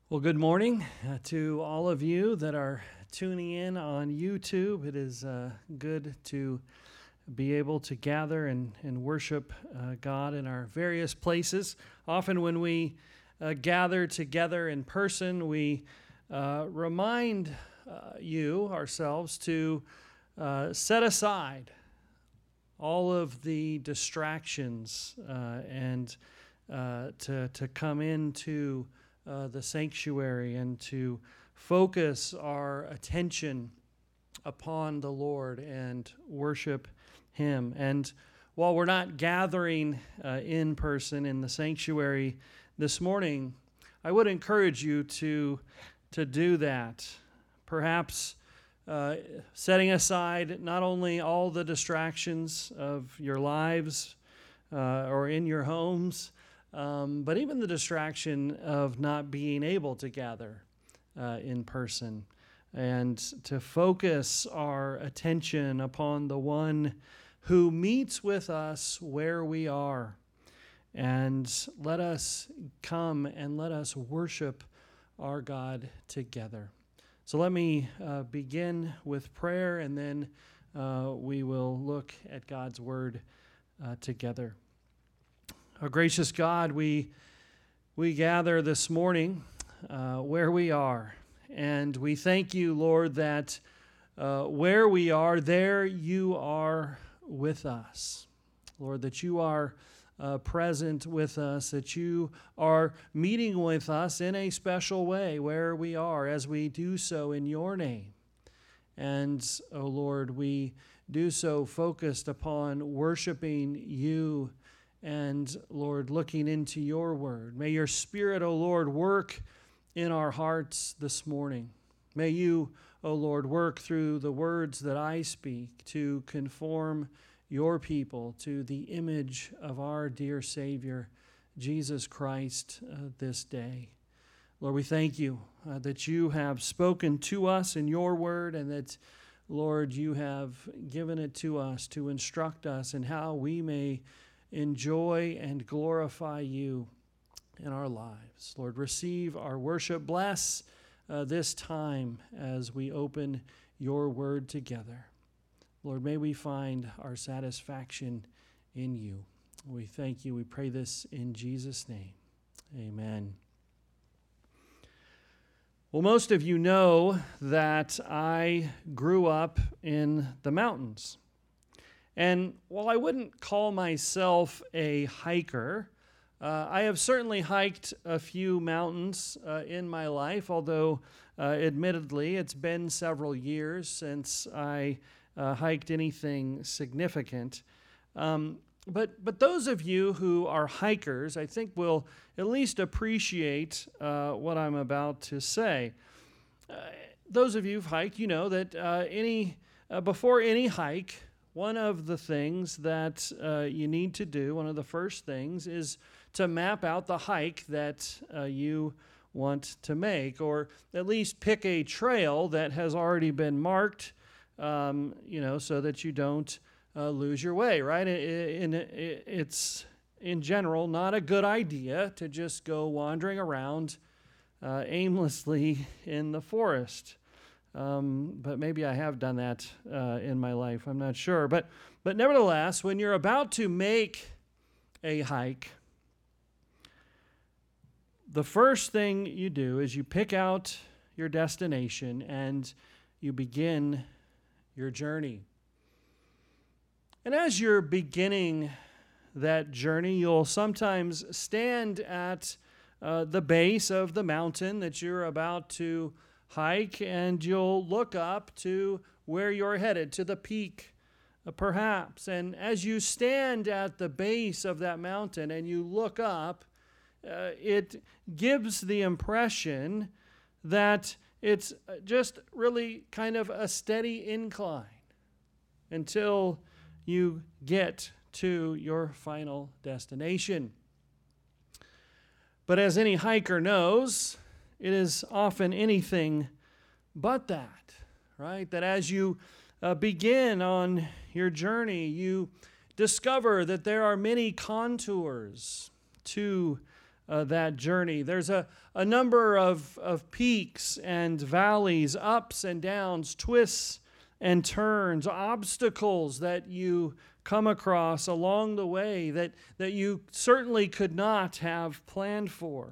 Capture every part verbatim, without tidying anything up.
Well, good morning uh, to all of you that are tuning in on YouTube. It is uh, good to be able to gather and, and worship uh, God in our various places. Often when we uh, gather together in person, we uh, remind uh, you, ourselves, to uh, set aside all of the distractions uh, and uh, to, to come into Uh, the sanctuary and to focus our attention upon the Lord and worship Him. And while we're not gathering uh, in person in the sanctuary this morning, I would encourage you to, to do that. Perhaps uh, setting aside not only all the distractions of your lives uh, or in your homes, Um, but even the distraction of not being able to gather uh, in person, and to focus our attention upon the one who meets with us where we are. And let us come and let us worship our God together. So let me uh, begin with prayer, and then uh, we will look at God's word uh, together. Our gracious God, we we gather this morning uh, where we are, and we thank you, Lord, that uh, where we are, there you are with us. Lord, that you are uh, present with us, that you are meeting with us in a special way where we are, as we do so in your name. And, oh Lord, we do so focused upon worshiping you and, Lord, looking into your word. May your Spirit, O Lord, work in our hearts this morning. May you, O Lord, work through the words that I speak to conform your people to the image of our dear Savior, Jesus Christ, uh, this day. Lord, we thank you uh, that you have spoken to us in your word, and that, Lord, you have given it to us to instruct us in how we may enjoy and glorify you in our lives. Lord, receive our worship. Bless uh, this time as we open your word together. Lord, may we find our satisfaction in you. We thank you. We pray this in Jesus' name. Amen. Well, most of you know that I grew up in the mountains. And while I wouldn't call myself a hiker, uh, I have certainly hiked a few mountains uh, in my life, although uh, admittedly it's been several years since I uh, hiked anything significant. Um, but, but those of you who are hikers, I think, will at least appreciate uh, what I'm about to say. Uh, those of you who've hiked, you know that uh, any uh, before any hike, one of the things that uh, you need to do, one of the first things, is to map out the hike that uh, you want to make, or at least pick a trail that has already been marked, um, you know, so that you don't uh, lose your way, right? It, it, it's, in general, not a good idea to just go wandering around uh, aimlessly in the forest. Um, but maybe I have done that uh, in my life. I'm not sure. But but nevertheless, when you're about to make a hike, the first thing you do is you pick out your destination and you begin your journey. And as you're beginning that journey, you'll sometimes stand at uh, the base of the mountain that you're about to hike, and you'll look up to where you're headed, to the peak, uh, perhaps. And as you stand at the base of that mountain and you look up, uh, it gives the impression that it's just really kind of a steady incline until you get to your final destination. But as any hiker knows, it is often anything but that, right? That as you uh, begin on your journey, you discover that there are many contours to uh, that journey. There's a, a number of, of peaks and valleys, ups and downs, twists and turns, obstacles that you come across along the way that, that you certainly could not have planned for.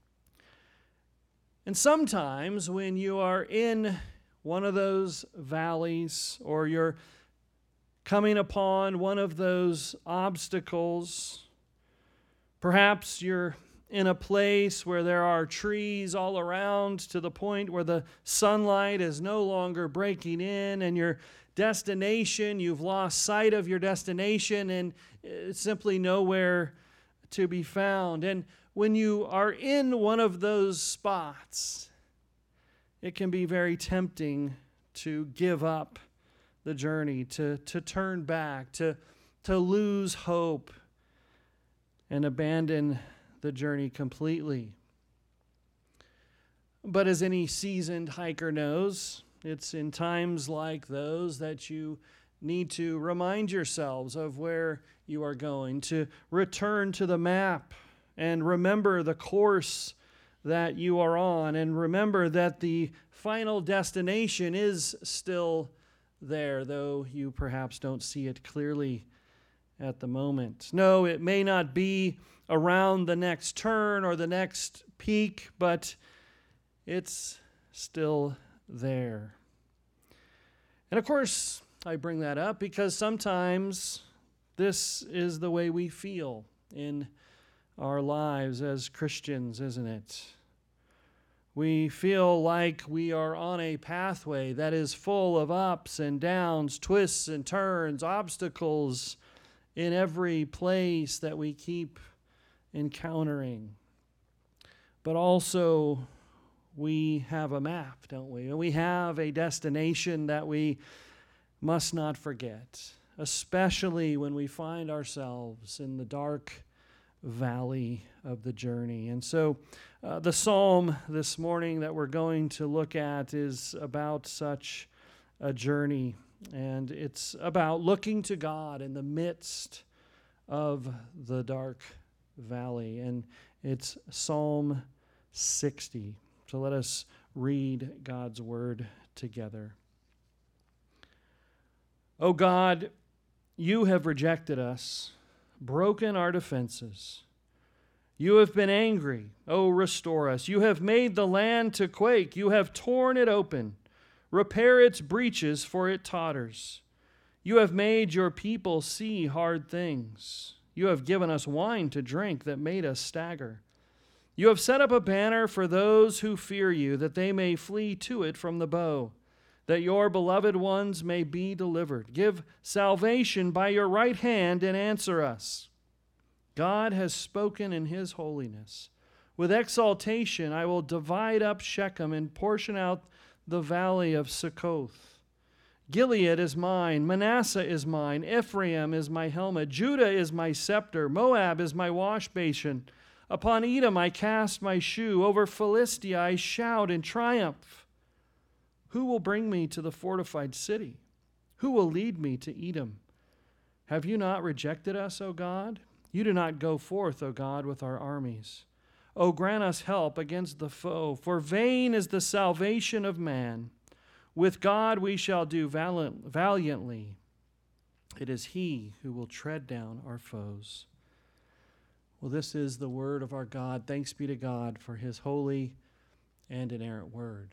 And sometimes when you are in one of those valleys or you're coming upon one of those obstacles, perhaps you're in a place where there are trees all around to the point where the sunlight is no longer breaking in, and your destination, you've lost sight of your destination and it's simply nowhere to be found. And when you are in one of those spots, it can be very tempting to give up the journey, to, to turn back, to, to lose hope and abandon the journey completely. But as any seasoned hiker knows, it's in times like those that you need to remind yourselves of where you are going, to return to the map and remember the course that you are on, and remember that the final destination is still there, though you perhaps don't see it clearly at the moment. No, it may not be around the next turn or the next peak, but it's still there. And of course, I bring that up because sometimes this is the way we feel in our lives as Christians, isn't it? We feel like we are on a pathway that is full of ups and downs, twists and turns, obstacles in every place that we keep encountering. But also, we have a map, don't we? And we have a destination that we must not forget, especially when we find ourselves in the dark valley of the journey. And so uh, the psalm this morning that we're going to look at is about such a journey. And it's about looking to God in the midst of the dark valley. And it's Psalm sixty. So let us read God's word together. O God, you have rejected us, broken our defenses. You have been angry. Oh, restore us. You have made the land to quake. You have torn it open. Repair its breaches, for it totters. You have made your people see hard things. You have given us wine to drink that made us stagger. You have set up a banner for those who fear you, that they may flee to it from the bow, that your beloved ones may be delivered. Give salvation by your right hand and answer us. God has spoken in his holiness. With exaltation I will divide up Shechem and portion out the valley of Succoth. Gilead is mine, Manasseh is mine, Ephraim is my helmet, Judah is my scepter, Moab is my wash basin. Upon Edom I cast my shoe, over Philistia I shout in triumph. Who will bring me to the fortified city? Who will lead me to Edom? Have you not rejected us, O God? You do not go forth, O God, with our armies. O grant us help against the foe, for vain is the salvation of man. With God we shall do valiant, valiantly. It is he who will tread down our foes. Well, this is the word of our God. Thanks be to God for his holy and inerrant word.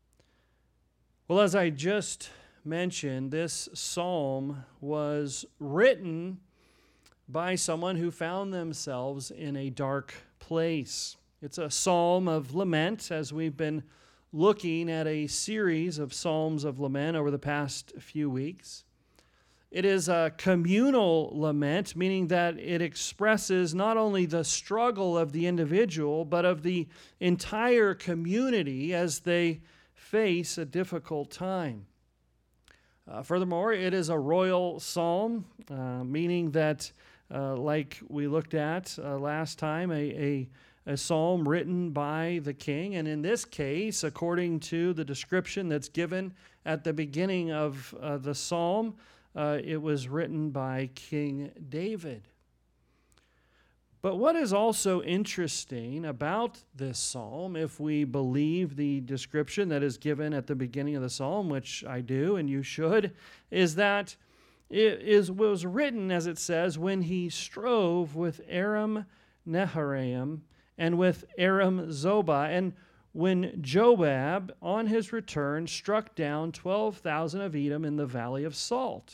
Well, as I just mentioned, this psalm was written by someone who found themselves in a dark place. It's a psalm of lament, as we've been looking at a series of psalms of lament over the past few weeks. It is a communal lament, meaning that it expresses not only the struggle of the individual, but of the entire community as they face a difficult time. Uh, furthermore, it is a royal psalm, uh, meaning that, uh, like we looked at uh, last time, a, a, a psalm written by the king. And in this case, according to the description that's given at the beginning of uh, the psalm, uh, it was written by King David. But what is also interesting about this psalm, if we believe the description that is given at the beginning of the psalm, which I do and you should, is that it is, was written, as it says, when he strove with Aram Naharaim and with Aram Zobah, and when Joab, on his return, struck down twelve thousand of Edom in the Valley of Salt.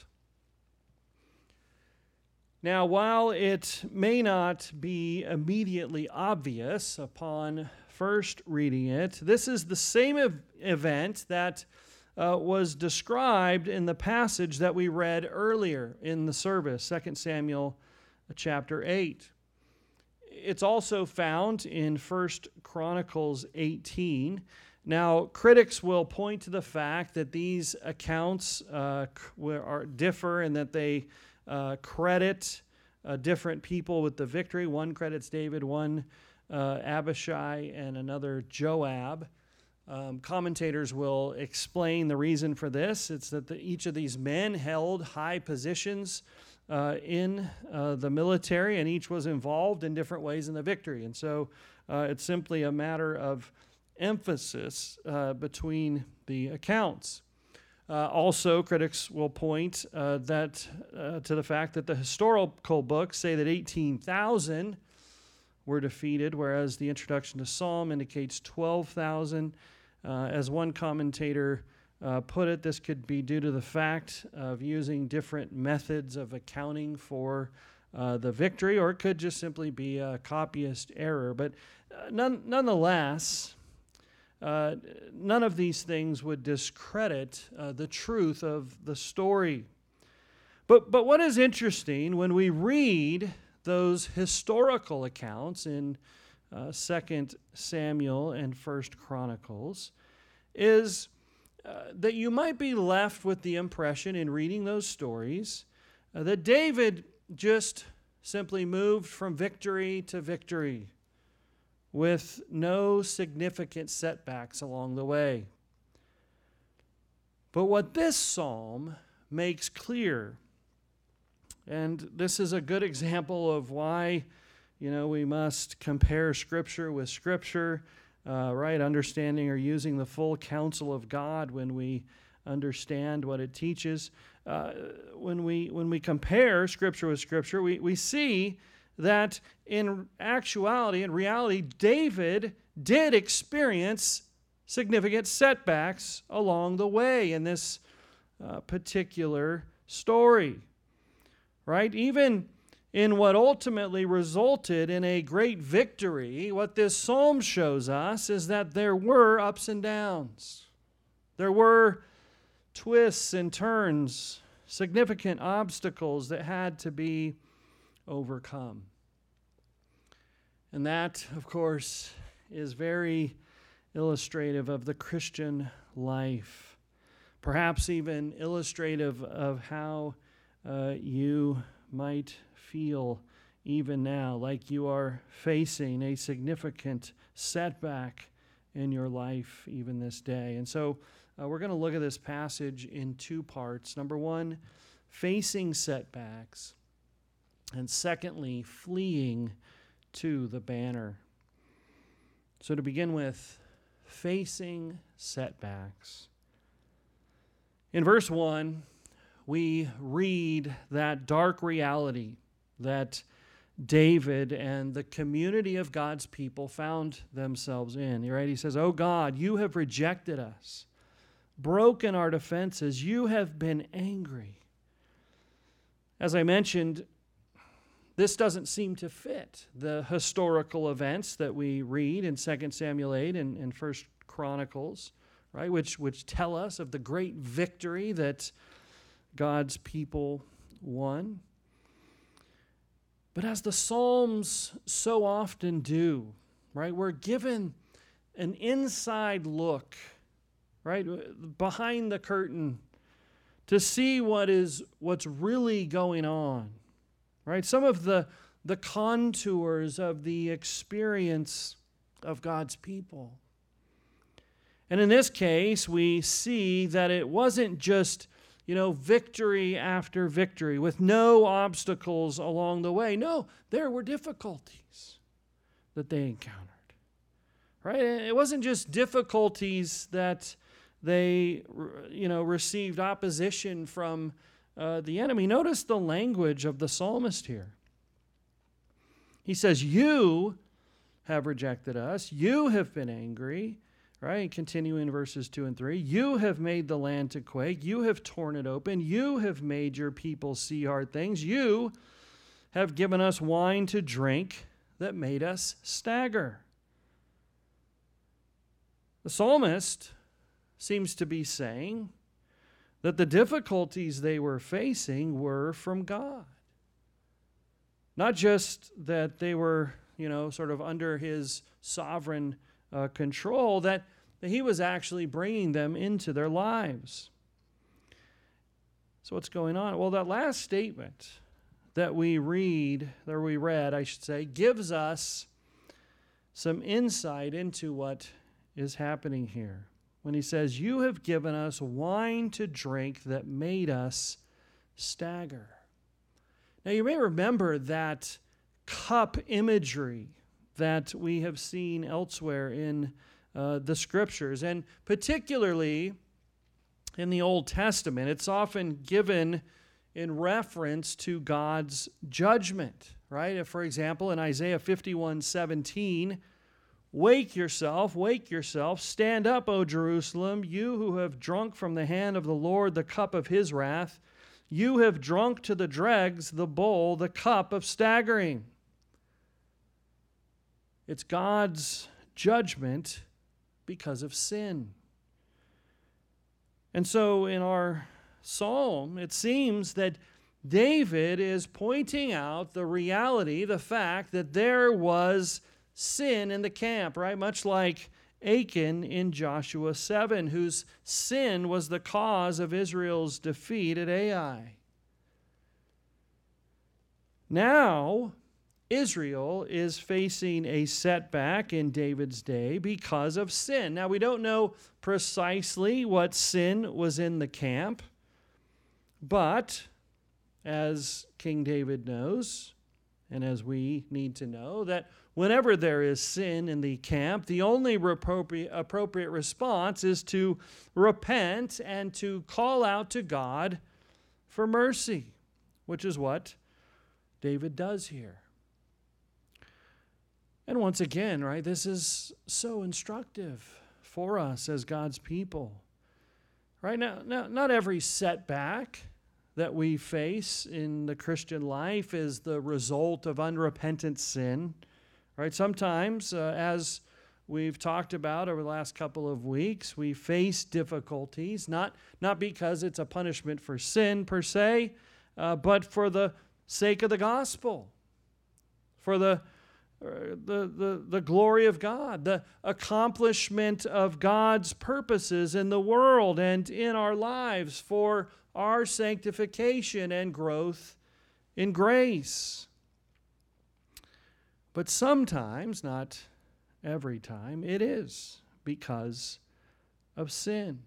Now, while it may not be immediately obvious upon first reading it, this is the same ev- event that uh, was described in the passage that we read earlier in the service, Second Samuel chapter eight. It's also found in First Chronicles eighteen. Now, critics will point to the fact that these accounts uh, are differ and that they Uh, credit uh, different people with the victory. One credits David, one uh, Abishai, and another Joab. Um, commentators will explain the reason for this. It's that the, each of these men held high positions uh, in uh, the military, and each was involved in different ways in the victory. And so uh, it's simply a matter of emphasis uh, between the accounts. Uh, also, critics will point uh, that uh, to the fact that the historical books say that eighteen thousand were defeated, whereas the introduction to Psalm indicates twelve thousand. Uh, as one commentator uh, put it, this could be due to the fact of using different methods of accounting for uh, the victory, or it could just simply be a copyist error. But uh, none, nonetheless, Uh, none of these things would discredit uh, the truth of the story. But, but what is interesting when we read those historical accounts in uh, Second Samuel and First Chronicles is uh, that you might be left with the impression in reading those stories uh, that David just simply moved from victory to victory, with no significant setbacks along the way. But what this psalm makes clear, and this is a good example of why, you know, we must compare Scripture with Scripture, uh, right? Understanding or using the full counsel of God when we understand what it teaches. Uh, when we when we compare Scripture with Scripture, we, we see that in actuality, in reality, David did experience significant setbacks along the way in this uh, particular story, right? Even in what ultimately resulted in a great victory, what this psalm shows us is that there were ups and downs. There were twists and turns, significant obstacles that had to be overcome. And that, of course, is very illustrative of the Christian life, perhaps even illustrative of how uh, you might feel even now, like you are facing a significant setback in your life even this day. And so uh, we're going to look at this passage in two parts. Number one, facing setbacks, and secondly, fleeing to the banner. So to begin with, facing setbacks. In verse one, we read that dark reality that David and the community of God's people found themselves in. Right? He says, "Oh God, you have rejected us, broken our defenses. You have been angry." As I mentioned, this doesn't seem to fit the historical events that we read in Second Samuel eight and, and First Chronicles, right? Which, which tell us of the great victory that God's people won. But as the Psalms so often do, right, we're given an inside look, right, behind the curtain to see what is what's really going on, right? Some of the, the contours of the experience of God's people. And in this case, we see that it wasn't just you know, victory after victory with no obstacles along the way. No, there were difficulties that they encountered. Right? It wasn't just difficulties that they, you know, received opposition from uh, the enemy. Notice the language of the psalmist here. He says, you have rejected us. You have been angry. Right? Continuing verses two and three. You have made the land to quake. You have torn it open. You have made your people see hard things. You have given us wine to drink that made us stagger. The psalmist seems to be saying that the difficulties they were facing were from God. Not just that they were, you know, sort of under his sovereign uh, control, that, that he was actually bringing them into their lives. So what's going on? Well, that last statement that we read, or we read, I should say, gives us some insight into what is happening here. When he says, you have given us wine to drink that made us stagger. Now, you may remember that cup imagery that we have seen elsewhere in uh, the Scriptures, and particularly in the Old Testament. It's often given in reference to God's judgment, right? For example, in Isaiah fifty-one seventeen, wake yourself, wake yourself, stand up, O Jerusalem, you who have drunk from the hand of the Lord the cup of his wrath. You have drunk to the dregs the bowl, the cup of staggering. It's God's judgment because of sin. And so in our psalm, it seems that David is pointing out the reality, the fact that there was sin in the camp, right? Much like Achan in Joshua seven, whose sin was the cause of Israel's defeat at Ai. Now, Israel is facing a setback in David's day because of sin. Now, we don't know precisely what sin was in the camp, but as King David knows, and as we need to know, that whenever there is sin in the camp, the only appropriate, appropriate response is to repent and to call out to God for mercy, which is what David does here. And once again, right, this is so instructive for us as God's people. Right now, now not every setback that we face in the Christian life is the result of unrepentant sin. Right? Sometimes, uh, as we've talked about over the last couple of weeks, we face difficulties, not, not because it's a punishment for sin per se, uh, but for the sake of the gospel, for the, uh, the, the, the glory of God, the accomplishment of God's purposes in the world and in our lives, for our sanctification and growth in grace. But sometimes, not every time, it is because of sin.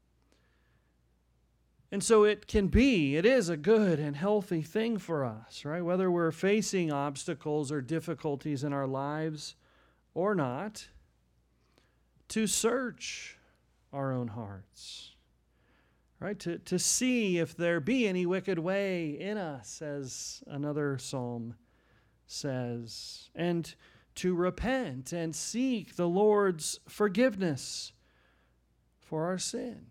And so it can be, it is a good and healthy thing for us, right? Whether we're facing obstacles or difficulties in our lives or not, to search our own hearts, right? To, to see if there be any wicked way in us, as another psalm says, and to repent and seek the Lord's forgiveness for our sin.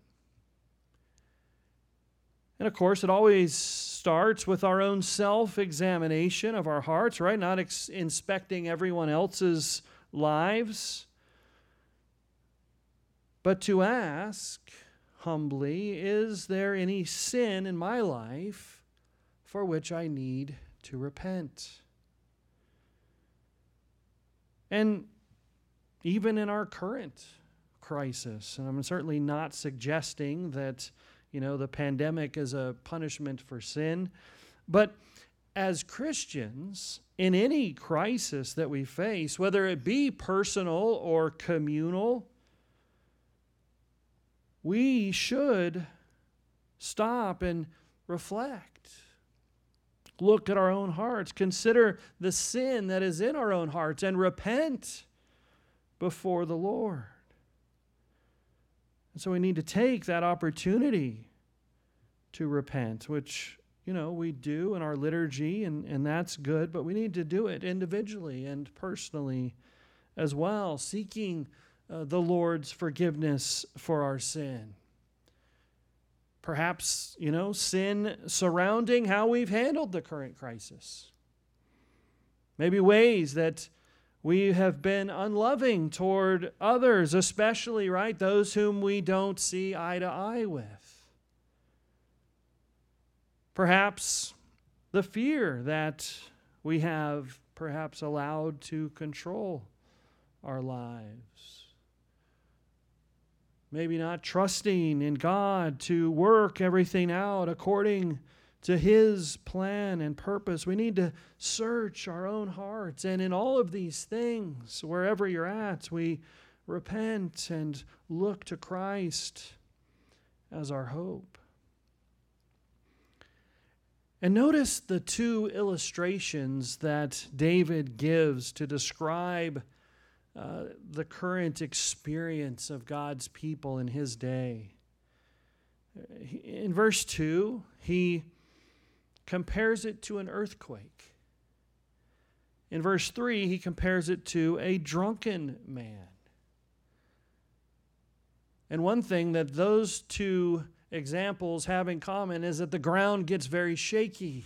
And of course, it always starts with our own self-examination of our hearts, right? Not ex- inspecting everyone else's lives, but to ask humbly, is there any sin in my life for which I need to repent? And even in our current crisis, and I'm certainly not suggesting that, you know, the pandemic is a punishment for sin, but as Christians, in any crisis that we face, whether it be personal or communal, we should stop and reflect. Look at our own hearts. Consider the sin that is in our own hearts and repent before the Lord. And so we need to take that opportunity to repent, which, you know, we do in our liturgy, and, and that's good, but we need to do it individually and personally as well, seeking uh, the Lord's forgiveness for our sin. Perhaps, you know, sin surrounding how we've handled the current crisis. Maybe ways that we have been unloving toward others, especially, right, those whom we don't see eye to eye with. Perhaps the fear that we have perhaps allowed to control our lives. Maybe not trusting in God to work everything out according to His plan and purpose. We need to search our own hearts. And in all of these things, wherever you're at, we repent and look to Christ as our hope. And notice the two illustrations that David gives to describe uh, the current experience of God's people in his day. In verse two, he compares it to an earthquake. In verse three, he compares it to a drunken man. And one thing that those two examples have in common is that the ground gets very shaky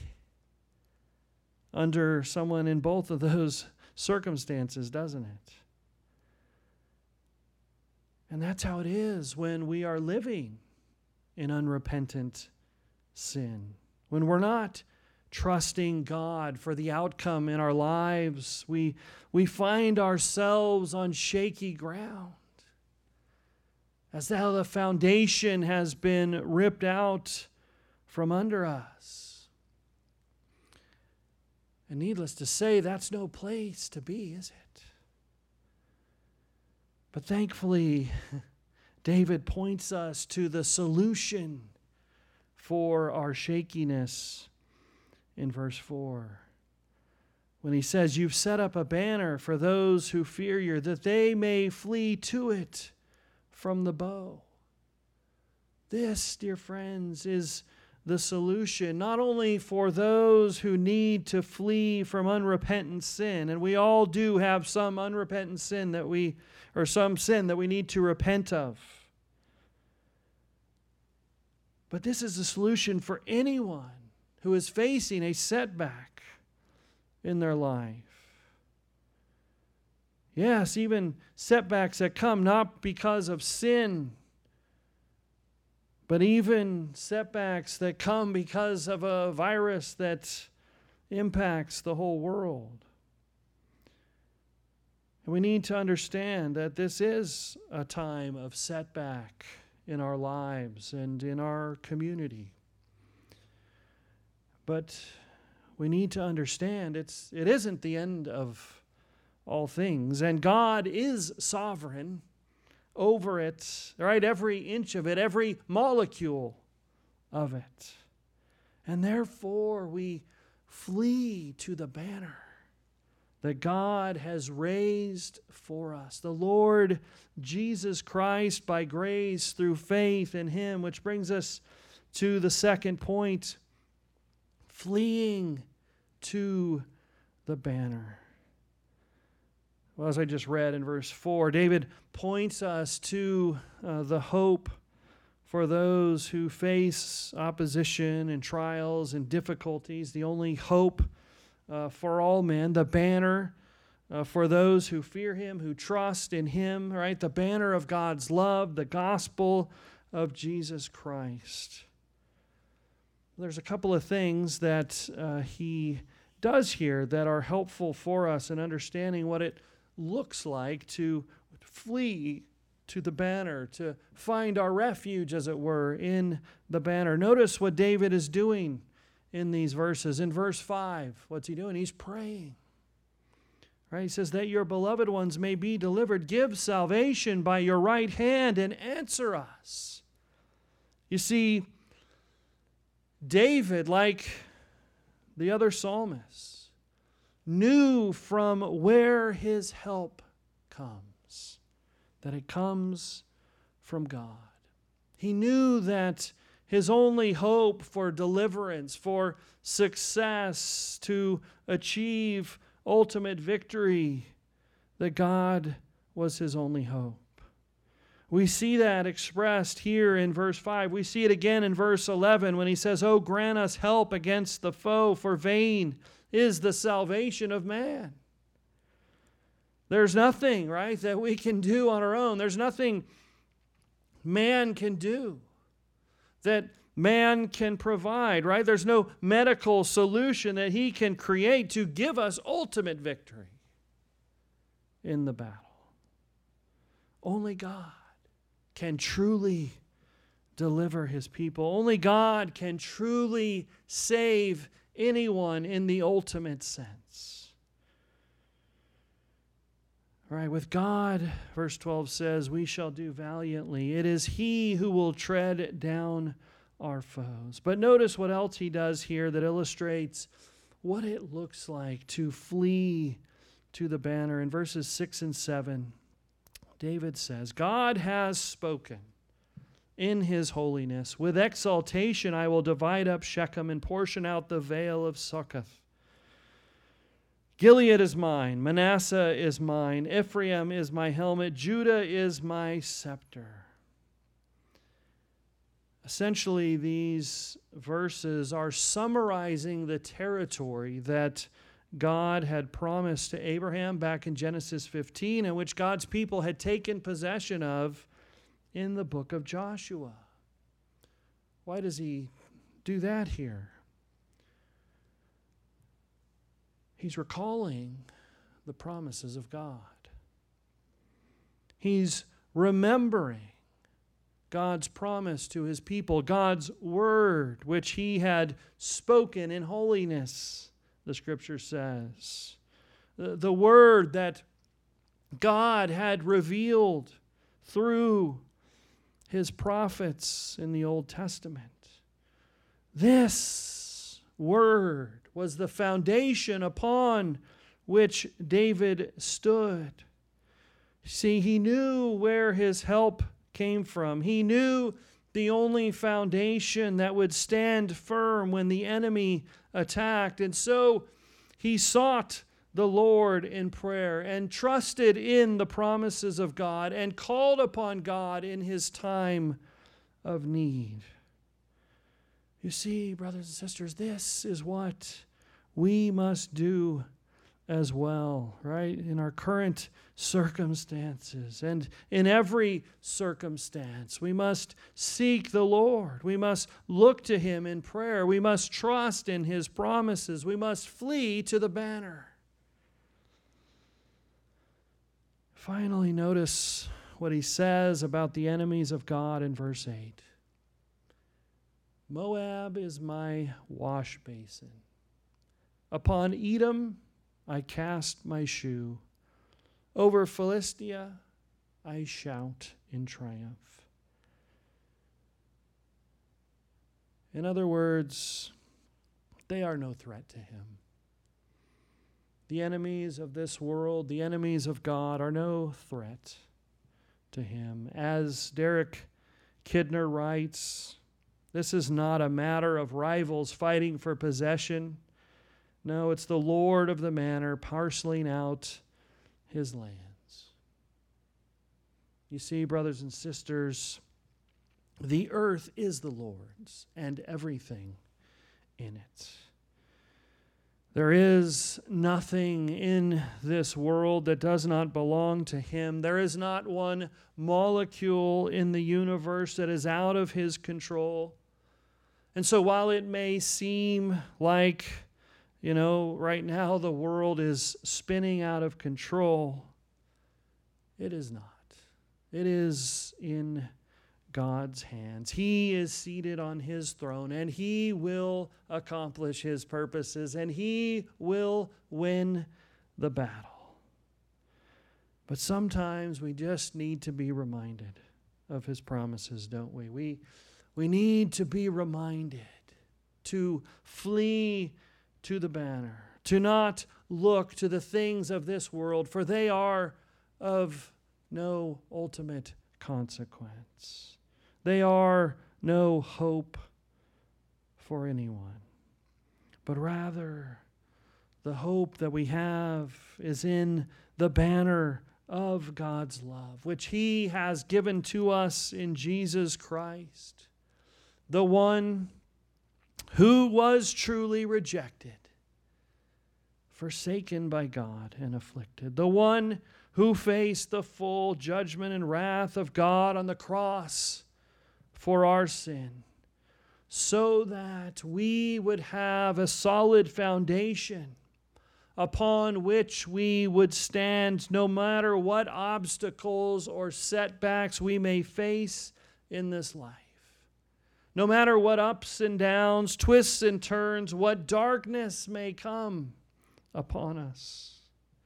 under someone in both of those circumstances, doesn't it? And that's how it is when we are living in unrepentant sin. When we're not trusting God for the outcome in our lives, we, we find ourselves on shaky ground, as though the foundation has been ripped out from under us. And needless to say, that's no place to be, is it? But thankfully, David points us to the solution for our shakiness in verse four. When he says, "You've set up a banner for those who fear you, that they may flee to it from the bow." This, dear friends, is the solution, not only for those who need to flee from unrepentant sin, and we all do have some unrepentant sin that we, or some sin that we need to repent of. But this is a solution for anyone who is facing a setback in their life. Yes, even setbacks that come not because of sin, but even setbacks that come because of a virus that impacts the whole world. And we need to understand that this is a time of setback in our lives and in our community. But we need to understand it's it isn't the end of all things, and God is sovereign over it, right? Every inch of it, every molecule of it. And therefore we flee to the banner that God has raised for us, the Lord Jesus Christ, by grace through faith in Him, which brings us to the second point, fleeing to the banner. Well, as I just read in verse four, David points us to uh, the hope for those who face opposition and trials and difficulties, the only hope uh, for all men, the banner uh, for those who fear Him, who trust in Him, right? The banner of God's love, the gospel of Jesus Christ. There's a couple of things that uh, he does here that are helpful for us in understanding what it looks like to flee to the banner, to find our refuge, as it were, in the banner. Notice what David is doing in these verses. In verse five, what's he doing? He's praying. Right? He says, "That your beloved ones may be delivered. Give salvation by your right hand and answer us." You see, David, like the other psalmists, knew from where his help comes, that it comes from God. He knew that his only hope for deliverance, for success, to achieve ultimate victory, that God was his only hope. We see that expressed here in verse five. We see it again in verse eleven when he says, "Oh, grant us help against the foe, for vain is the salvation of man." There's nothing, right, that we can do on our own. There's nothing man can do that man can provide, right? There's no medical solution that he can create to give us ultimate victory in the battle. Only God can truly deliver his people. Only God can truly save anyone in the ultimate sense. All right, with God, verse twelve says, we shall do valiantly. It is he who will tread down our foes. But notice what else he does here that illustrates what it looks like to flee to the banner. In verses six and seven, David says, God has spoken in his holiness. With exaltation I will divide up Shechem and portion out the vale of Succoth. Gilead is mine, Manasseh is mine, Ephraim is my helmet, Judah is my scepter. Essentially, these verses are summarizing the territory that God had promised to Abraham back in Genesis fifteen, and which God's people had taken possession of in the book of Joshua. Why does he do that here? He's recalling the promises of God. He's remembering God's promise to his people, God's word, which he had spoken in holiness, the scripture says. The, the word that God had revealed through his prophets in the Old Testament. This word was the foundation upon which David stood. See, he knew where his help came from. He knew the only foundation that would stand firm when the enemy attacked. And so he sought the Lord in prayer and trusted in the promises of God and called upon God in his time of need. You see, brothers and sisters, this is what we must do as well, right? In our current circumstances and in every circumstance, we must seek the Lord. We must look to him in prayer. We must trust in his promises. We must flee to the banner. Finally, notice what he says about the enemies of God in verse eight. Moab is my wash basin. Upon Edom I cast my shoe. Over Philistia I shout in triumph. In other words, they are no threat to him. The enemies of this world, the enemies of God, are no threat to him. As Derek Kidner writes, this is not a matter of rivals fighting for possession. No, it's the Lord of the manor parceling out his lands. You see, brothers and sisters, the earth is the Lord's and everything in it. There is nothing in this world that does not belong to him. There is not one molecule in the universe that is out of his control. And so while it may seem like, you know, right now the world is spinning out of control, it is not. It is in God's hands. He is seated on his throne, and he will accomplish his purposes, and he will win the battle. But sometimes we just need to be reminded of his promises, don't we? We, we need to be reminded to flee to the banner, to not look to the things of this world, for they are of no ultimate consequence. They are no hope for anyone, but rather the hope that we have is in the banner of God's love, which He has given to us in Jesus Christ, the one who was truly rejected, forsaken by God and afflicted, the one who faced the full judgment and wrath of God on the cross for our sin, so that we would have a solid foundation upon which we would stand no matter what obstacles or setbacks we may face in this life. No matter what ups and downs, twists and turns, what darkness may come upon us.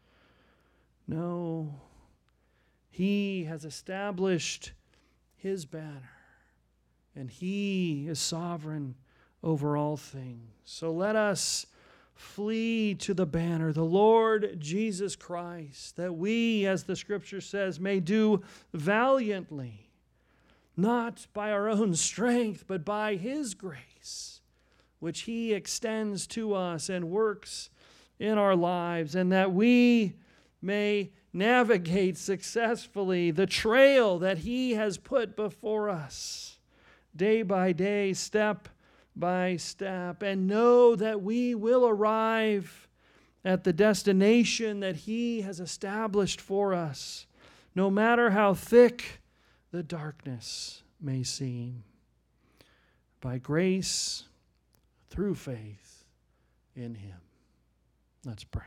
No, He has established His banner, and He is sovereign over all things. So let us flee to the banner, the Lord Jesus Christ, that we, as the Scripture says, may do valiantly, not by our own strength, but by His grace, which He extends to us and works in our lives, and that we may navigate successfully the trail that He has put before us, day by day, step by step, and know that we will arrive at the destination that He has established for us, no matter how thick the darkness may seem, by grace, through faith in Him. Let's pray.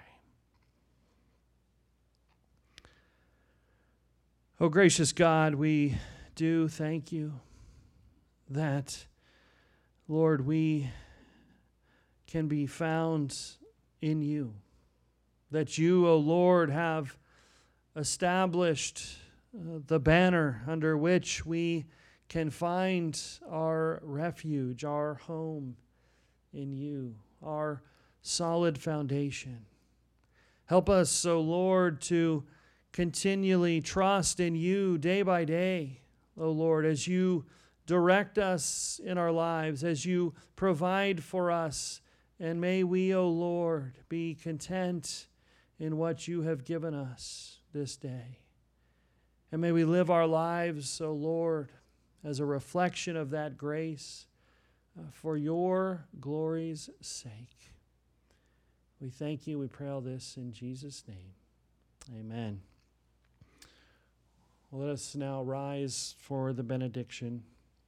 Oh, gracious God, we do thank You that, Lord, we can be found in You, that You, O Lord, have established uh, the banner under which we can find our refuge, our home in You, our solid foundation. Help us, O Lord, to continually trust in You day by day, O Lord, as You direct us in our lives, as You provide for us. And may we, O Lord, be content in what You have given us this day. And may we live our lives, O Lord, as a reflection of that grace uh, for Your glory's sake. We thank You. We pray all this in Jesus' name. Amen. Well, let us now rise for the benediction.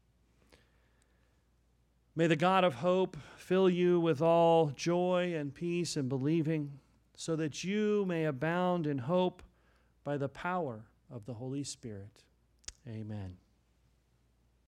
May the God of hope fill you with all joy and peace in believing, so that you may abound in hope by the power of the Holy Spirit. Amen.